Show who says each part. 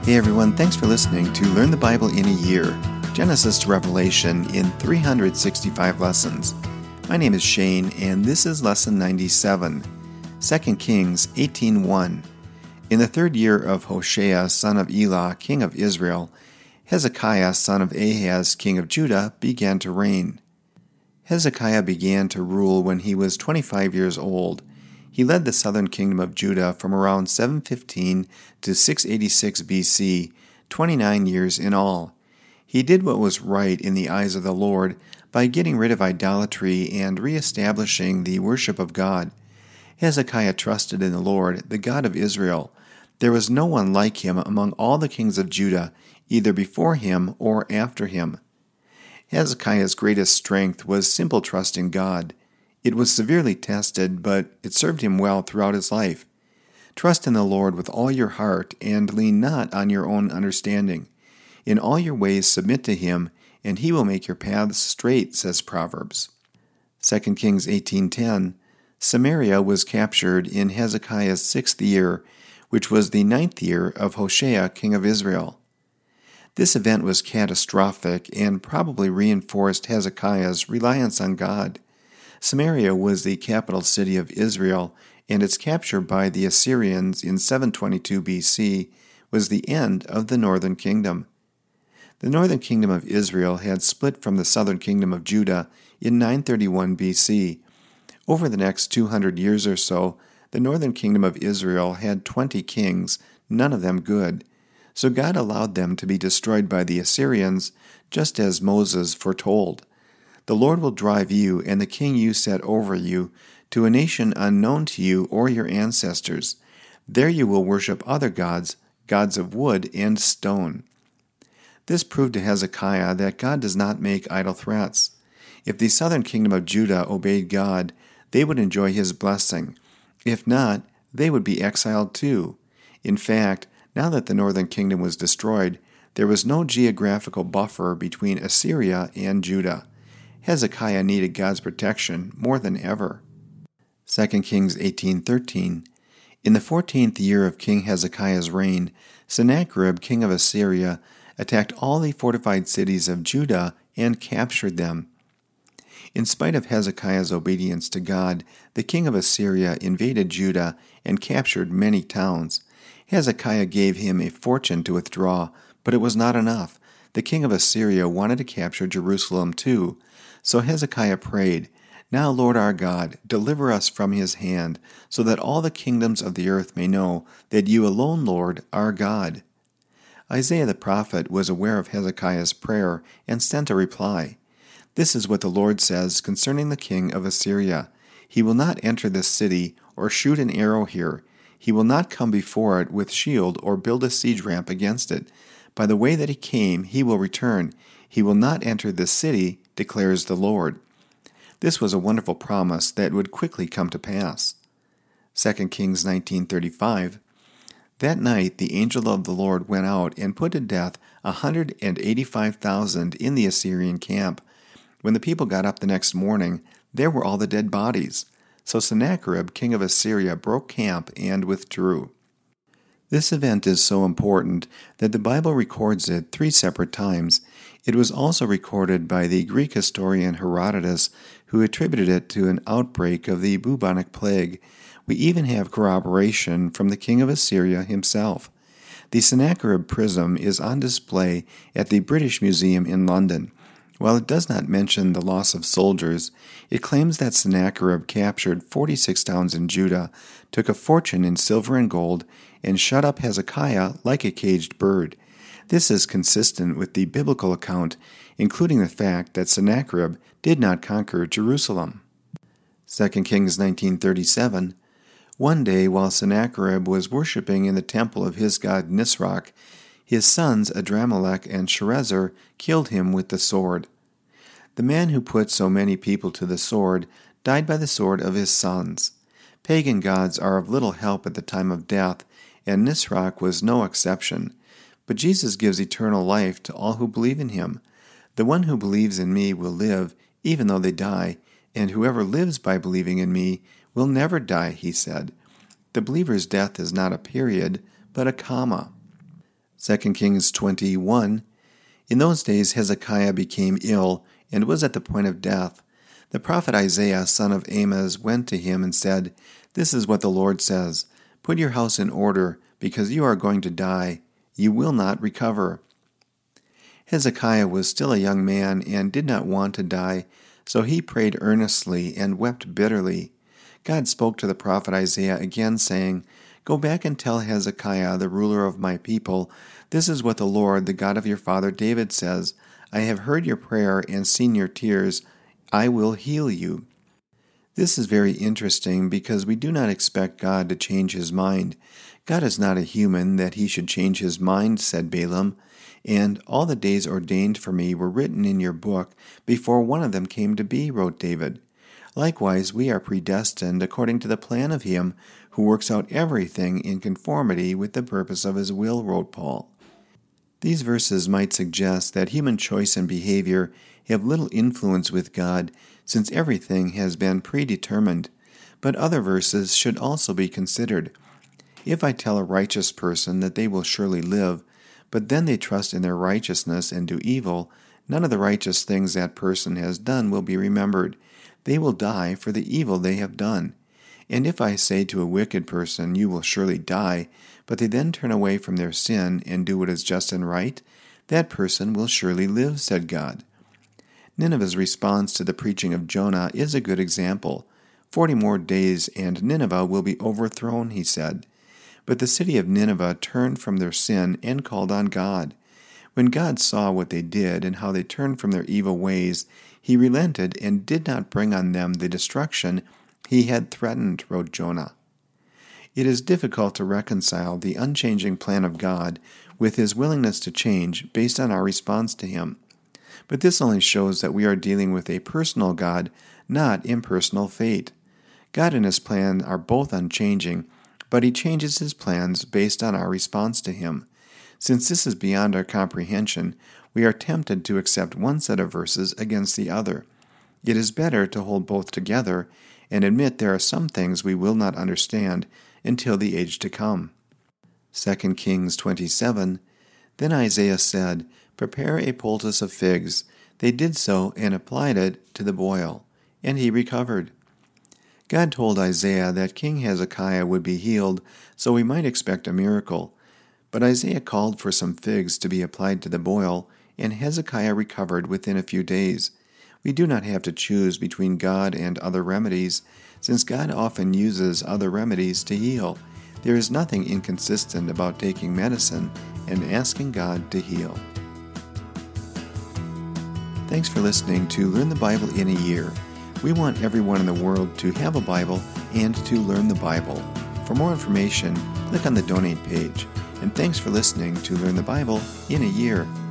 Speaker 1: Hey everyone, thanks for listening to Learn the Bible in a Year, Genesis to Revelation in 365 lessons. My name is Shane, and this is Lesson 97, 2 Kings 18:1. In the third year of Hoshea, son of Elah, king of Israel, Hezekiah, son of Ahaz, king of Judah, began to reign. Hezekiah began to rule when he was 25 years old. He led the southern kingdom of Judah from around 715 to 686 BC, 29 years in all. He did what was right in the eyes of the Lord by getting rid of idolatry and reestablishing the worship of God. Hezekiah trusted in the Lord, the God of Israel. There was no one like him among all the kings of Judah, either before him or after him. Hezekiah's greatest strength was simple trust in God. It was severely tested, but it served him well throughout his life. Trust in the Lord with all your heart, and lean not on your own understanding. In all your ways submit to him, and he will make your paths straight, says Proverbs. 2 Kings 18:10. Samaria was captured in Hezekiah's 6th year, which was the 9th year of Hoshea, king of Israel. This event was catastrophic and probably reinforced Hezekiah's reliance on God. Samaria was the capital city of Israel, and its capture by the Assyrians in 722 BC was the end of the northern kingdom. The northern kingdom of Israel had split from the southern kingdom of Judah in 931 BC. Over the next 200 years or so, the northern kingdom of Israel had 20 kings, none of them good. So God allowed them to be destroyed by the Assyrians, just as Moses foretold. The Lord will drive you and the king you set over you to a nation unknown to you or your ancestors. There you will worship other gods, gods of wood and stone. This proved to Hezekiah that God does not make idle threats. If the southern kingdom of Judah obeyed God, they would enjoy his blessing. If not, they would be exiled too. In fact, now that the northern kingdom was destroyed, there was no geographical buffer between Assyria and Judah. Hezekiah needed God's protection more than ever. 2 Kings 18:13. In the 14th year of King Hezekiah's reign, Sennacherib, king of Assyria, attacked all the fortified cities of Judah and captured them. In spite of Hezekiah's obedience to God, the king of Assyria invaded Judah and captured many towns. Hezekiah gave him a fortune to withdraw, but it was not enough. The king of Assyria wanted to capture Jerusalem too. So Hezekiah prayed, "Now, Lord our God, deliver us from his hand, so that all the kingdoms of the earth may know that you alone, Lord, are God." Isaiah the prophet was aware of Hezekiah's prayer and sent a reply. This is what the Lord says concerning the king of Assyria. "He will not enter this city or shoot an arrow here. He will not come before it with shield or build a siege ramp against it. By the way that he came, he will return. He will not enter this city, declares the Lord." This was a wonderful promise that would quickly come to pass. 2 Kings 19:35. That night the angel of the Lord went out and put to death 185,000 in the Assyrian camp. When the people got up the next morning, there were all the dead bodies. So Sennacherib, king of Assyria, broke camp and withdrew. This event is so important that the Bible records it 3 separate times. It was also recorded by the Greek historian Herodotus, who attributed it to an outbreak of the bubonic plague. We even have corroboration from the king of Assyria himself. The Sennacherib prism is on display at the British Museum in London. While it does not mention the loss of soldiers, it claims that Sennacherib captured 46 towns in Judah, took a fortune in silver and gold, and shut up Hezekiah like a caged bird. This is consistent with the biblical account, including the fact that Sennacherib did not conquer Jerusalem. 2 Kings 19:37. One day, while Sennacherib was worshiping in the temple of his god Nisroch, his sons Adramelech and Sharezer killed him with the sword. The man who put so many people to the sword died by the sword of his sons. Pagan gods are of little help at the time of death, and Nisroch was no exception. But Jesus gives eternal life to all who believe in him. "The one who believes in me will live, even though they die, and whoever lives by believing in me will never die," he said. The believer's death is not a period, but a comma. 2 Kings 21. In those days Hezekiah became ill and was at the point of death. The prophet Isaiah, son of Amoz, went to him and said, "This is what the Lord says, Put your house in order, because you are going to die. You will not recover." Hezekiah was still a young man and did not want to die, so he prayed earnestly and wept bitterly. God spoke to the prophet Isaiah again, saying, "Go back and tell Hezekiah, the ruler of my people, this is what the Lord, the God of your father David, says, I have heard your prayer and seen your tears. I will heal you." This is very interesting because we do not expect God to change his mind. God is not a human that he should change his mind, said Balaam, and all the days ordained for me were written in your book before one of them came to be, wrote David. Likewise, we are predestined according to the plan of him who works out everything in conformity with the purpose of his will, wrote Paul. These verses might suggest that human choice and behavior have little influence with God, since everything has been predetermined. But other verses should also be considered. If I tell a righteous person that they will surely live, but then they trust in their righteousness and do evil, none of the righteous things that person has done will be remembered. They will die for the evil they have done. And if I say to a wicked person, "You will surely die," but they then turn away from their sin and do what is just and right, that person will surely live, said God. Nineveh's response to the preaching of Jonah is a good example. 40 more days and Nineveh will be overthrown, he said. But the city of Nineveh turned from their sin and called on God. When God saw what they did and how they turned from their evil ways, he relented and did not bring on them the destruction he had threatened, wrote Jonah. It is difficult to reconcile the unchanging plan of God with his willingness to change based on our response to him. But this only shows that we are dealing with a personal God, not impersonal fate. God and his plan are both unchanging, but he changes his plans based on our response to him. Since this is beyond our comprehension, we are tempted to accept one set of verses against the other. It is better to hold both together and admit there are some things we will not understand until the age to come. 2 Kings 27. Then Isaiah said, "Prepare a poultice of figs." They did so and applied it to the boil, and he recovered. God told Isaiah that King Hezekiah would be healed, so we might expect a miracle. But Isaiah called for some figs to be applied to the boil, and Hezekiah recovered within a few days. We do not have to choose between God and other remedies, since God often uses other remedies to heal. There is nothing inconsistent about taking medicine and asking God to heal. Thanks for listening to Learn the Bible in a Year. We want everyone in the world to have a Bible and to learn the Bible. For more information, click on the donate page. And thanks for listening to Learn the Bible in a Year.